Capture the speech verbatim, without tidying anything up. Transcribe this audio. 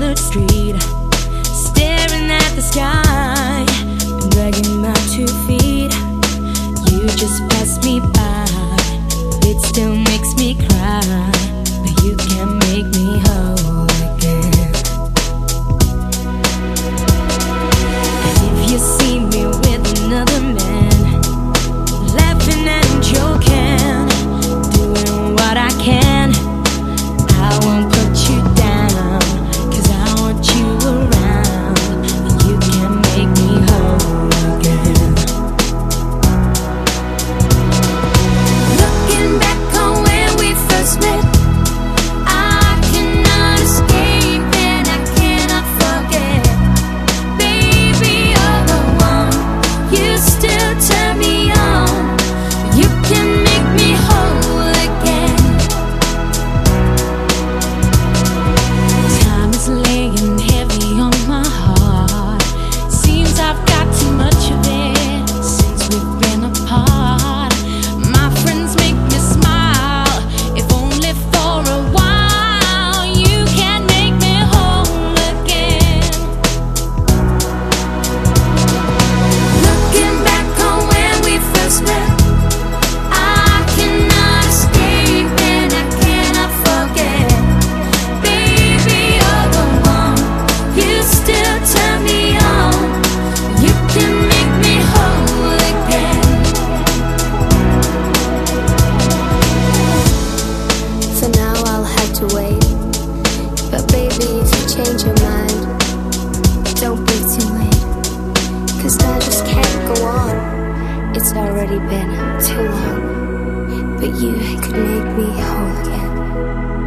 crowded street, staring at the sky, dragging my two feet. You just passed me by, it still makes me cry, but you can't make me whole again. And if you see me with another man, laughing and joking, doing what I can, I won't put you down, 'cause I want you around, and you can make me whole again. Looking back on when we first met, I cannot escape and I cannot forget. Baby, you're the one, you still turn me on, you can make me whole again. Time is laying heavy on my heart, seems I've got too much of it since we've been apart. My friends make me smile, if only for a while. You can make me whole again. Looking back on when we first met, I cannot escape and I cannot forget. Baby, you're the one, you still turn me on, you can make me whole again. For now I'll have to wait, but baby, if you change your mind, don't be too late, 'cause I just can't go on. It's already been too long, but you could make me whole again.